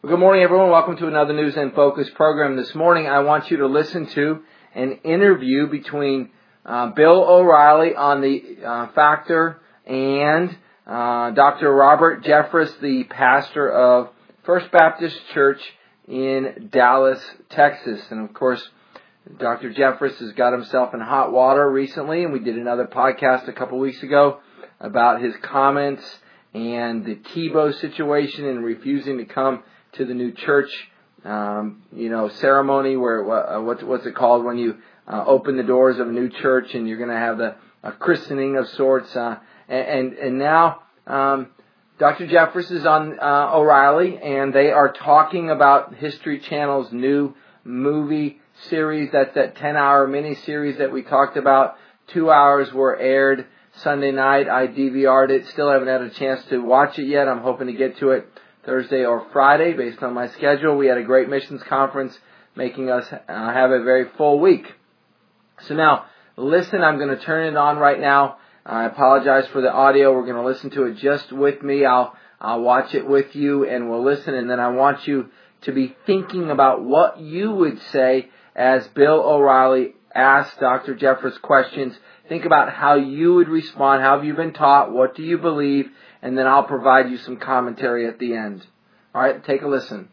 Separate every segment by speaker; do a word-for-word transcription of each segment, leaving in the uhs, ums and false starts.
Speaker 1: Well, good morning, everyone. Welcome to another News in Focus program. This morning, I want you to listen to an interview between uh, Bill O'Reilly on the uh, Factor and uh, Doctor Robert Jeffress, the pastor of First Baptist Church in Dallas, Texas. And of course, Doctor Jeffress has got himself in hot water recently, and we did another podcast a couple weeks ago about his comments and the Tebow situation and refusing to come to the new church, um, you know, ceremony where uh, what's what's it called when you uh, open the doors of a new church and you're going to have the a christening of sorts. Uh, and, and and now um, Doctor Jeffress is on uh, O'Reilly, and they are talking about History Channel's new movie series. That's that ten-hour mini-series that we talked about. Two hours were aired Sunday night. I D V R'd it. Still haven't had a chance to watch it yet. I'm hoping to get to it Thursday or Friday based on my schedule. We had a great missions conference making us uh, have a very full week. So now, listen, I'm going to turn it on right now. I apologize for the audio. We're going to listen to it just with me. I'll, I'll watch it with you and we'll listen, and then I want you to be thinking about what you would say as Bill O'Reilly asks Doctor Jeffress questions. Think about how you would respond. How have you been taught? What do you believe? And then I'll provide you some commentary at the end. All right, take a listen.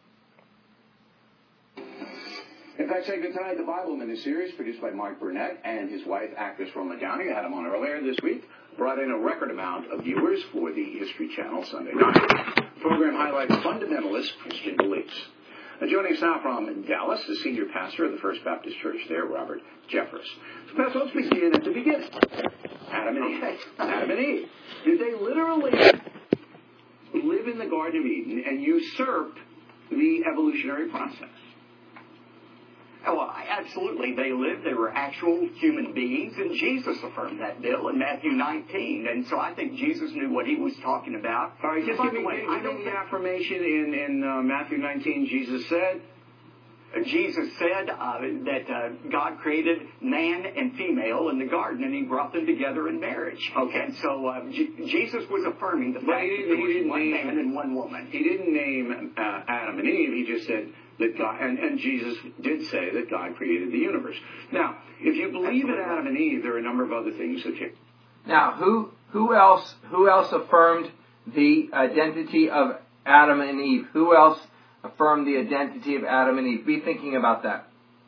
Speaker 2: In fact, Sacred Tonight, the Bible miniseries produced by Mark Burnett and his wife, actress Roma Downey, I had him on earlier this week, brought in a record amount of viewers for the History Channel Sunday night. The program highlights fundamentalist Christian beliefs. Now, joining us now from Dallas, the senior pastor of the First Baptist Church there, Robert Jeffress. So, Pastor, let's begin at the beginning. Adam and Eve. Adam and Eve. Did they literally live in the Garden of Eden and usurp the evolutionary process?
Speaker 3: Oh, absolutely. They lived. They were actual human beings, and Jesus affirmed that, Bill, in Matthew nineteen. And so I think Jesus knew what he was talking about.
Speaker 2: All right, just
Speaker 3: by
Speaker 2: give
Speaker 3: the
Speaker 2: me,
Speaker 3: way,
Speaker 2: give
Speaker 3: I
Speaker 2: me
Speaker 3: don't
Speaker 2: the
Speaker 3: think
Speaker 2: affirmation in, in uh, Matthew nineteen. Jesus said,
Speaker 3: Jesus said uh, that uh, God created man and female in the garden, and he brought them together in marriage.
Speaker 2: Okay.
Speaker 3: And so uh, J- Jesus was affirming the fact
Speaker 2: But he
Speaker 3: that
Speaker 2: didn't,
Speaker 3: there
Speaker 2: he
Speaker 3: was
Speaker 2: didn't
Speaker 3: one
Speaker 2: name,
Speaker 3: man and one woman.
Speaker 2: He didn't name uh, Adam and Eve. He just said that God, and, and Jesus did say that God created the universe. Now, if you believe in Adam and Eve, there are a number of other things that you...
Speaker 1: Now, who who else who else affirmed the identity of Adam and Eve? Who else affirmed the identity of Adam and Eve? Be thinking about that.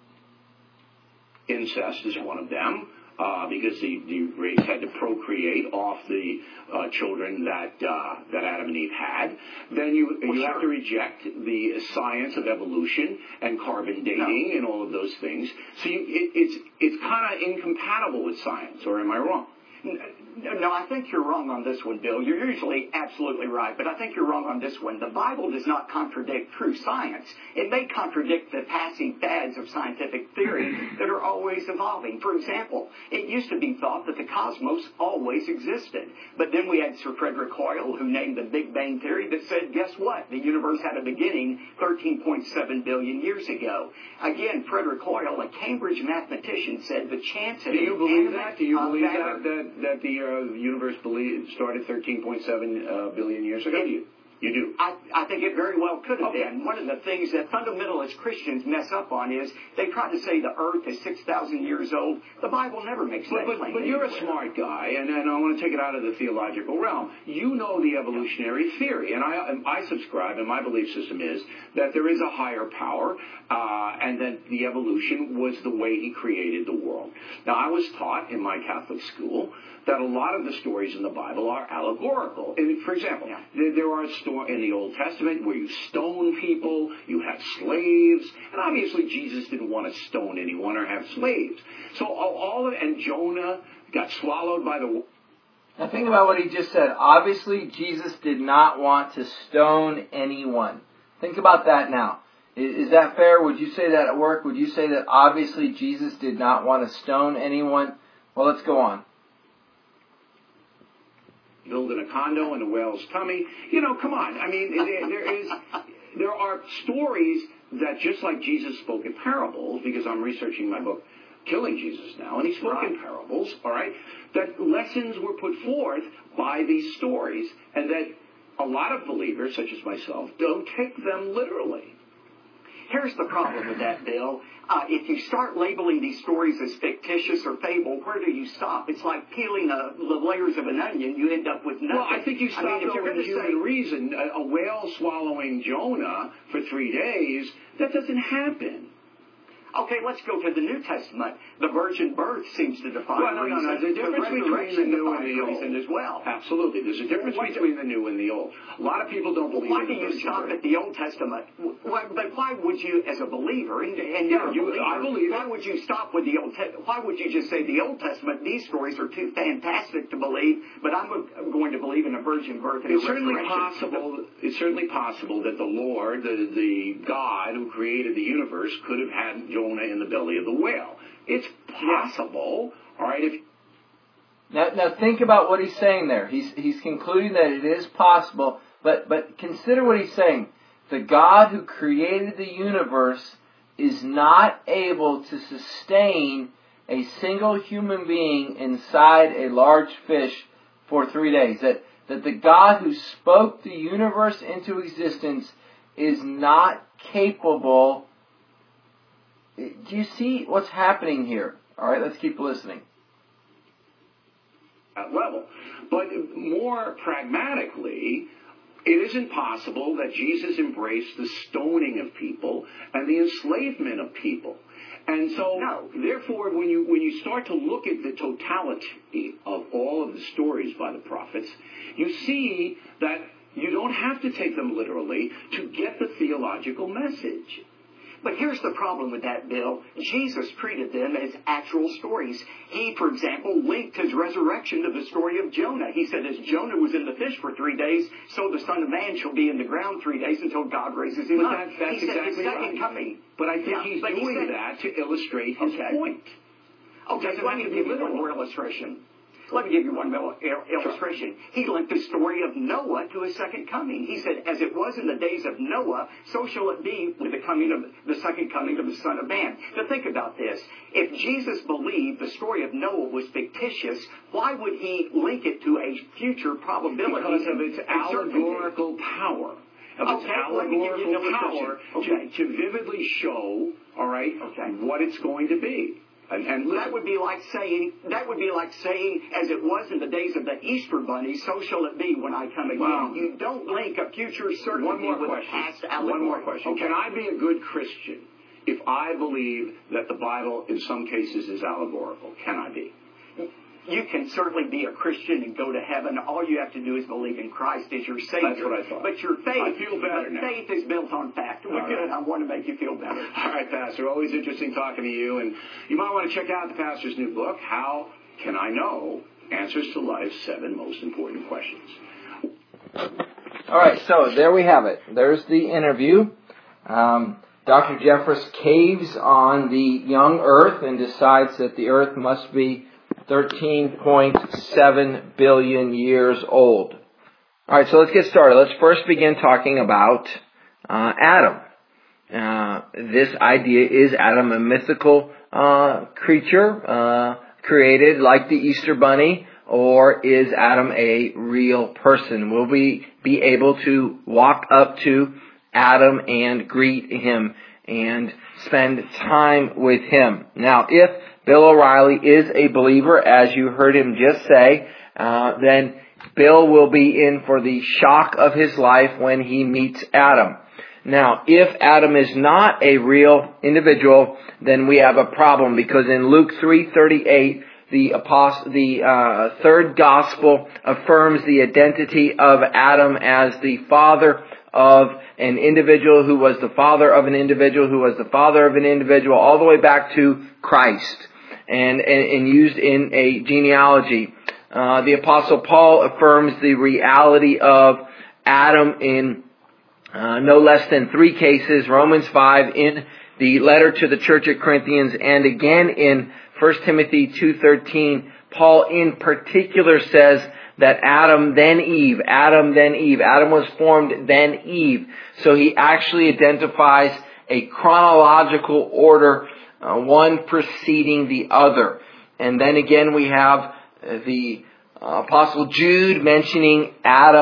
Speaker 2: Incest is one of them, uh, because the, the race had to procreate off the uh, children that uh, that Adam and Eve had. Then you
Speaker 3: Well,
Speaker 2: you
Speaker 3: sure.
Speaker 2: have to reject the science of evolution and carbon dating
Speaker 3: No.
Speaker 2: and all of those things. So you, it, it's it's kind of incompatible with science, or am I wrong?
Speaker 3: No, no, I think you're wrong on this one, Bill. You're usually absolutely right, but I think you're wrong on this one. The Bible does not contradict true science. It may contradict the passing fads of scientific theory that are always evolving. For example, it used to be thought that the cosmos always existed. But then we had Sir Frederick Hoyle, who named the Big Bang Theory, that said, guess what? The universe had a beginning thirteen point seven billion years ago. Again, Frederick Hoyle, a Cambridge mathematician, said the chance of
Speaker 2: Do you
Speaker 3: an
Speaker 2: believe
Speaker 3: animate,
Speaker 2: that? Do you
Speaker 3: uh,
Speaker 2: believe
Speaker 3: matter-
Speaker 2: that that that the uh, universe believe, started thirteen point seven uh, billion years ago?
Speaker 3: It-
Speaker 2: You, you do.
Speaker 3: I, I think it very well could have
Speaker 2: Okay.
Speaker 3: been. One of the things that fundamentalist Christians mess up on is they try to say the earth is six thousand years old. The Bible never makes
Speaker 2: But,
Speaker 3: that
Speaker 2: but,
Speaker 3: claim.
Speaker 2: but you're a
Speaker 3: anywhere.
Speaker 2: smart guy, and, and I want to take it out of the theological realm. You know the evolutionary theory, and I, I subscribe, and my belief system is that there is a higher power, uh, and that the evolution was the way he created the world. Now, I was taught in my Catholic school that a lot of the stories in the Bible are allegorical. And for example,
Speaker 3: Yeah.
Speaker 2: there, there are stories in the Old Testament where you stone people, you have slaves, and obviously Jesus didn't want to stone anyone or have slaves. So all, all of, and Jonah got swallowed by the...
Speaker 1: Now think about what he just said. Obviously, Jesus did not want to stone anyone. Think about that now. Is, is that fair? Would you say that at work? Would you say that obviously Jesus did not want to stone anyone? Well, let's go on.
Speaker 2: Building a condo in a whale's tummy. You know, come on. I mean, there, there is, there are stories that just like Jesus spoke in parables, because I'm researching my book, Killing Jesus now, and he spoke
Speaker 3: Right.
Speaker 2: in parables, all right, that lessons were put forth by these stories, and that a lot of believers, such as myself, don't take them literally.
Speaker 3: Here's the problem with that, Bill. Uh, if you start labeling these stories as fictitious or fable, where do you stop? It's like peeling a, the layers of an onion. You end up with nothing.
Speaker 2: Well, I think you stop
Speaker 3: I mean,
Speaker 2: over the human say, reason. A, a whale swallowing Jonah for three days, that doesn't happen.
Speaker 3: Okay, let's go to the New Testament. The virgin birth seems to define
Speaker 2: well, no,
Speaker 3: reason.
Speaker 2: No, no, There's a difference
Speaker 3: the
Speaker 2: between the new and the old.
Speaker 3: As well.
Speaker 2: Absolutely. There's a difference
Speaker 3: well,
Speaker 2: between the new and the old. A lot of people don't believe
Speaker 3: why
Speaker 2: in the
Speaker 3: virgin birth. Why do you stop
Speaker 2: birth.
Speaker 3: at the Old Testament? Why, but why would you, as a believer, and, and you're
Speaker 2: yeah, you,
Speaker 3: a believer,
Speaker 2: I believe
Speaker 3: why
Speaker 2: it.
Speaker 3: would you stop with the Old Testament? Why would you just say the Old Testament, these stories are too fantastic to believe, but I'm going to believe in a virgin birth and
Speaker 2: it's
Speaker 3: a
Speaker 2: certainly
Speaker 3: resurrection?
Speaker 2: possible. It's certainly possible that the Lord, the, the God who created the universe, could have had Jonah in the belly of the whale. It's possible, all right. If
Speaker 1: now, now think about what he's saying there. He's he's concluding that it is possible, but but consider what he's saying. The God who created the universe is not able to sustain a single human being inside a large fish for three days. That that the God who spoke the universe into existence is not capable. Do you see what's happening here? All right, let's keep listening.
Speaker 2: At level, but more pragmatically, it isn't possible that Jesus embraced the stoning of people and the enslavement of people. And so,
Speaker 3: no.
Speaker 2: therefore, when you when you start to look at the totality of all of the stories by the prophets, you see that you don't have to take them literally to get the theological message.
Speaker 3: But here's the problem with that, Bill. Jesus treated them as actual stories. He, for example, linked his resurrection to the story of Jonah. He said, as Jonah was in the fish for three days, so the Son of Man shall be in the ground three days until God raises him
Speaker 2: but
Speaker 3: up.
Speaker 2: That, that's
Speaker 3: he said
Speaker 2: exactly
Speaker 3: his second
Speaker 2: right.
Speaker 3: coming.
Speaker 2: But I think
Speaker 3: yeah,
Speaker 2: he's
Speaker 3: but
Speaker 2: doing
Speaker 3: he said,
Speaker 2: that to illustrate his
Speaker 3: okay.
Speaker 2: point.
Speaker 3: Okay, let me give you one more illustration. Let me give you one more illustration. He linked the story of Noah to his second coming. He said, as it was in the days of Noah, so shall it be with the coming of the second coming of the Son of Man. Now think about this. If Jesus believed the story of Noah was fictitious, why would he link it to a future probability?
Speaker 2: Because of its allegorical power. Of its
Speaker 3: okay,
Speaker 2: allegorical power
Speaker 3: okay.
Speaker 2: to, to vividly show, all right, okay. what it's going to be. And, and
Speaker 3: that would be like saying that would be like saying, as it was in the days of the Easter bunny, so shall it be when I come again.
Speaker 2: Well,
Speaker 3: you don't link a future certainty
Speaker 2: one more
Speaker 3: with
Speaker 2: question.
Speaker 3: a past allegory.
Speaker 2: One more question.
Speaker 3: Okay.
Speaker 2: Can I be a good Christian if I believe that the Bible, in some cases, is allegorical? Can I be?
Speaker 3: You can certainly be a Christian and go to heaven. All you have to do is believe in Christ as your Savior.
Speaker 2: That's what I thought.
Speaker 3: But your faith,
Speaker 2: I feel better
Speaker 3: but
Speaker 2: now.
Speaker 3: faith is built on fact. Well, good. Right. I want to make you feel better.
Speaker 2: All right, Pastor. Always interesting talking to you. And you might want to check out the pastor's new book, How Can I Know? Answers to Life's Seven Most Important Questions.
Speaker 1: All right, so there we have it. There's the interview. Um, Doctor Jeffress caves on the young Earth and decides that the Earth must be thirteen point seven billion years old. All right, so let's get started. Let's first begin talking about uh, Adam. Uh, this idea, is Adam a mythical uh, creature uh, created like the Easter Bunny, or is Adam a real person? Will we be able to walk up to Adam and greet him and spend time with him? Now, if Bill O'Reilly is a believer, as you heard him just say, uh, then Bill will be in for the shock of his life when he meets Adam. Now, if Adam is not a real individual, then we have a problem, because in Luke three thirty-eight, the apostle, the uh, third gospel affirms the identity of Adam as the father of an individual who was the father of an individual who was the father of an individual, all the way back to Christ, and, and, and used in a genealogy. Uh, the Apostle Paul affirms the reality of Adam in uh, no less than three cases, Romans five, in the letter to the church at Corinthians, and again in First Timothy two thirteen. Paul in particular says that Adam, then Eve, Adam, then Eve. Adam was formed, then Eve. So he actually identifies a chronological order, uh, one preceding the other. And then again we have the uh, Apostle Jude mentioning Adam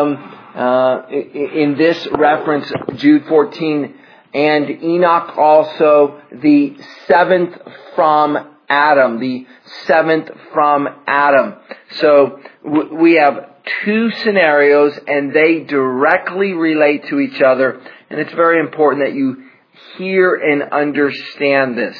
Speaker 1: uh, in this reference, Jude fourteen, and Enoch also the seventh from Adam, the seventh from Adam. So we have two scenarios, and they directly relate to each other, and it's very important that you hear and understand this.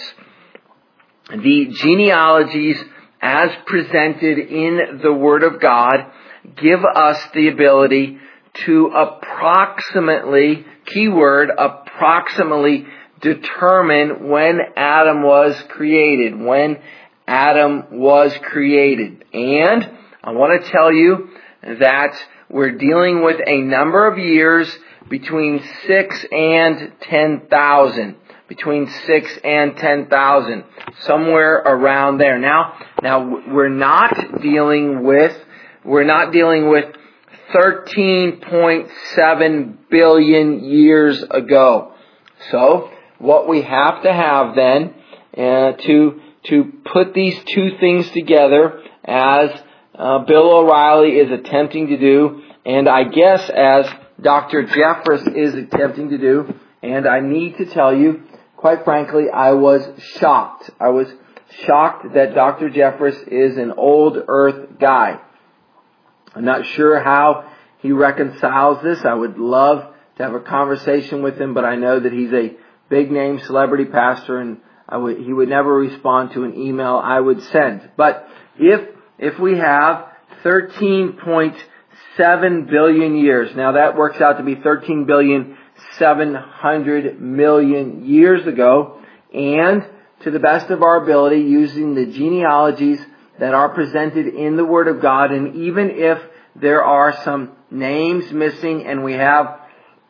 Speaker 1: The genealogies as presented in the Word of God give us the ability to approximately, keyword, approximately determine when Adam was created, when Adam was created. And I want to tell you that we're dealing with a number of years between six and ten thousand. Between six and ten thousand. Somewhere around there. Now, now we're not dealing with, we're not dealing with thirteen point seven billion years ago. So, what we have to have then, uh, to, to put these two things together, as uh, Bill O'Reilly is attempting to do, and I guess as Doctor Jeffress is attempting to do, and I need to tell you, quite frankly, I was shocked. I was shocked that Doctor Jeffress is an old earth guy. I'm not sure how he reconciles this. I would love to have a conversation with him, but I know that he's a big name celebrity pastor, and I would, he would never respond to an email I would send. But if, if we have thirteen point seven billion years, now that works out to be thirteen billion seven hundred million years ago, and to the best of our ability, using the genealogies that are presented in the Word of God, and even if there are some names missing and we have,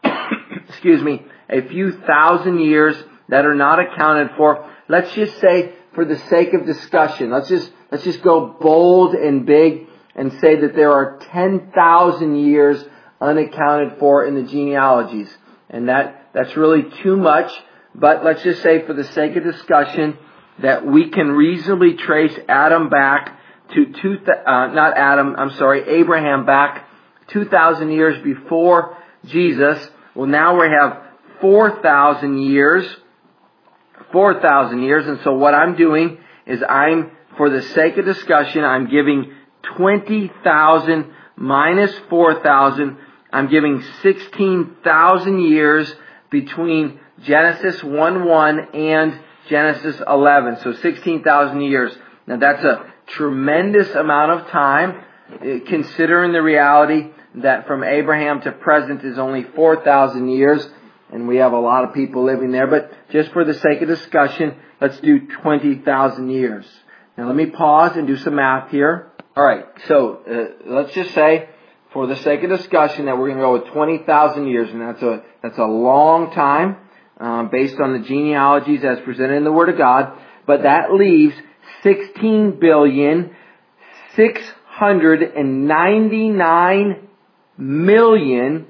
Speaker 1: excuse me, a few thousand years that are not accounted for, let's just say, for the sake of discussion, let's just, let's just go bold and big and say that there are ten thousand years unaccounted for in the genealogies. And that, that's really too much, but let's just say for the sake of discussion that we can reasonably trace Adam back to two, uh, not Adam, I'm sorry, Abraham back two thousand years before Jesus. Well, now we have four thousand years, four thousand years, and so what I'm doing is I'm, for the sake of discussion, I'm giving twenty thousand minus four thousand. I'm giving sixteen thousand years between Genesis one one and Genesis eleven. So sixteen thousand years. Now that's a tremendous amount of time, considering the reality that from Abraham to present is only four thousand years, and we have a lot of people living there. But just for the sake of discussion, let's do twenty thousand years. Now let me pause and do some math here. Alright, so uh, let's just say, for the sake of discussion, that we're going to go with twenty thousand years, and that's a that's a long time, um, based on the genealogies as presented in the Word of God. But that leaves sixteen billion six hundred ninety-nine million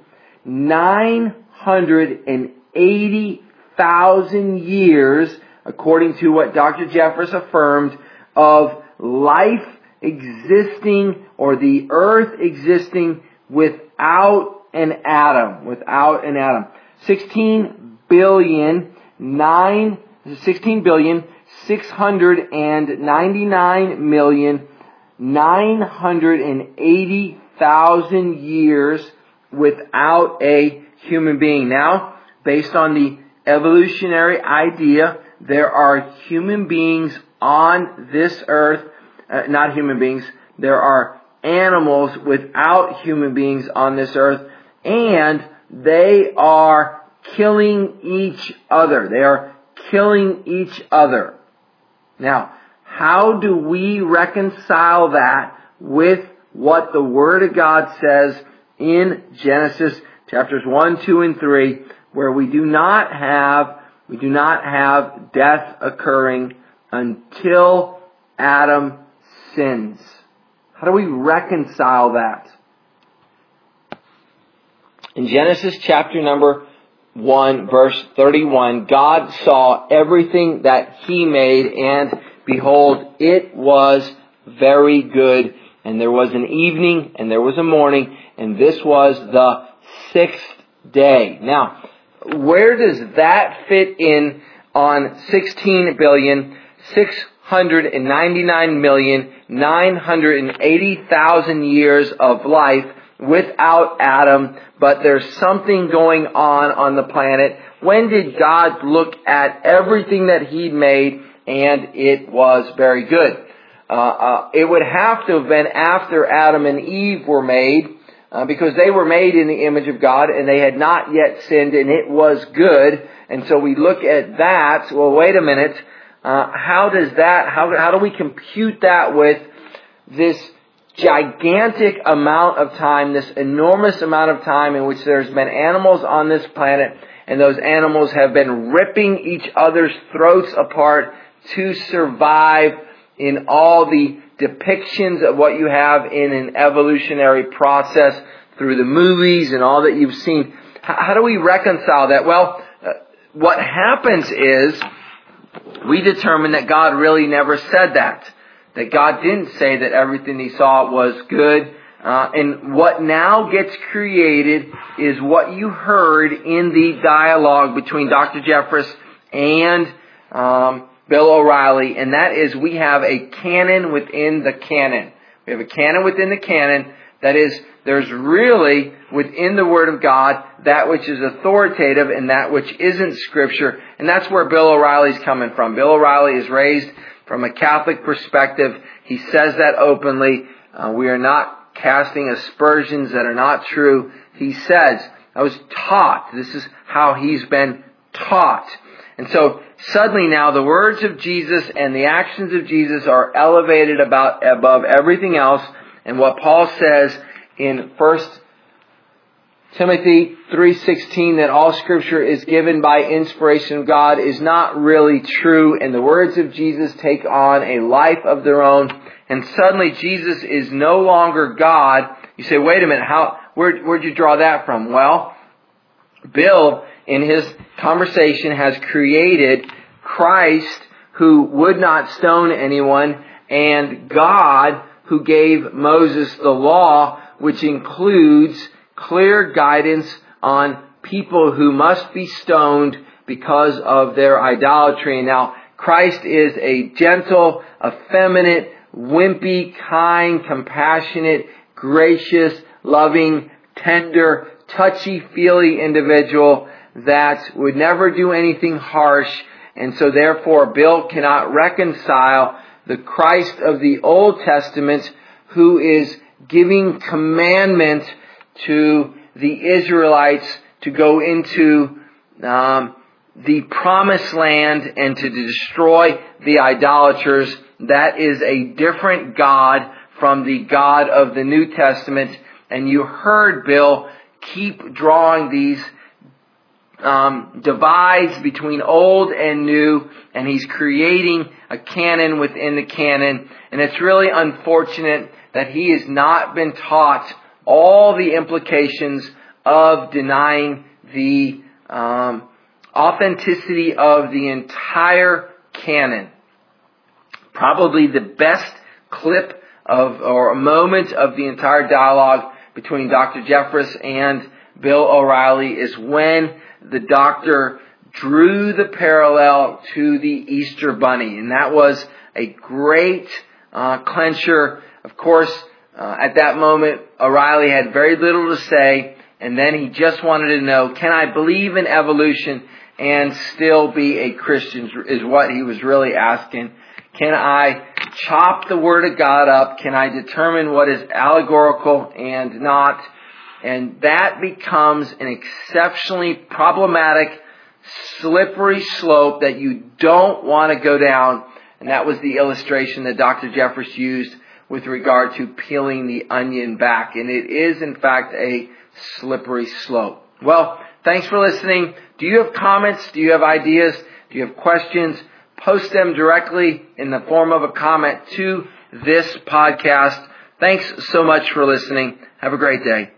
Speaker 1: nine hundred eighty thousand years, according to what Doctor Jeffress affirmed, of life existing, or the earth existing without an atom, without an atom. Sixteen billion nine, sixteen billion six hundred ninety-nine million nine hundred eighty thousand years without a human being. Now, based on the evolutionary idea, there are human beings on this earth. Uh, not human beings. There are animals without human beings on this earth, and they are killing each other. They are killing each other. Now, how do we reconcile that with what the Word of God says in Genesis chapters one, two, and three, where we do not have, we do not have death occurring until Adam sins? How do we reconcile that? In Genesis chapter number one, verse thirty-one, God saw everything that He made, and behold, it was very good. And there was an evening, and there was a morning, and this was the sixth day. Now, where does that fit in on sixteen billion, six hundred ninety-nine million, nine hundred eighty thousand years of life without Adam, but there's something going on on the planet? When did God look at everything that He made and it was very good? Uh, uh, it would have to have been after Adam and Eve were made, uh, because they were made in the image of God and they had not yet sinned, and it was good. And so we look at that. Well, wait a minute. Uh, how does that, how, how do we compute that with this gigantic amount of time, this enormous amount of time in which there's been animals on this planet, and those animals have been ripping each other's throats apart to survive in all the depictions of what you have in an evolutionary process through the movies and all that you've seen? How do we reconcile that? Well, uh, what happens is we determine that God really never said that. That God didn't say that everything He saw was good. Uh, and what now gets created is what you heard in the dialogue between Doctor Jeffress and um, Bill O'Reilly. And that is, we have a canon within the canon. We have a canon within the canon. That is, there's really, within the Word of God, that which is authoritative and that which isn't Scripture. And that's where Bill O'Reilly's coming from. Bill O'Reilly is raised from a Catholic perspective. He says that openly. Uh, we are not casting aspersions that are not true. He says, I was taught. This is how he's been taught. And so suddenly now the words of Jesus and the actions of Jesus are elevated about above everything else. And what Paul says in First Timothy three sixteen, that all Scripture is given by inspiration of God, is not really true. And the words of Jesus take on a life of their own. And suddenly Jesus is no longer God. You say, wait a minute, how? Where, where'd you draw that from? Well, Bill, in his conversation, has created Christ, who would not stone anyone, and God, who gave Moses the law, which includes clear guidance on people who must be stoned because of their idolatry. Now, Christ is a gentle, effeminate, wimpy, kind, compassionate, gracious, loving, tender, touchy-feely individual that would never do anything harsh. And so therefore, Bill cannot reconcile the Christ of the Old Testament, who is giving commandment to the Israelites to go into um, the promised land and to destroy the idolaters. That is a different God from the God of the New Testament. And you heard Bill keep drawing these um, divides between old and new, and he's creating a canon within the canon. And it's really unfortunate that he has not been taught all the implications of denying the um, authenticity of the entire canon. Probably the best clip of, or a moment of the entire dialogue between Doctor Jeffress and Bill O'Reilly is when the doctor drew the parallel to the Easter Bunny. And that was a great uh, clincher. Of course, uh, at that moment, O'Reilly had very little to say. And then he just wanted to know, can I believe in evolution and still be a Christian, is what he was really asking. Can I chop the Word of God up? Can I determine what is allegorical and not? And that becomes an exceptionally problematic, slippery slope that you don't want to go down. And that was the illustration that Doctor Jeffress used with regard to peeling the onion back. And it is, in fact, a slippery slope. Well, thanks for listening. Do you have comments? Do you have ideas? Do you have questions? Post them directly in the form of a comment to this podcast. Thanks so much for listening. Have a great day.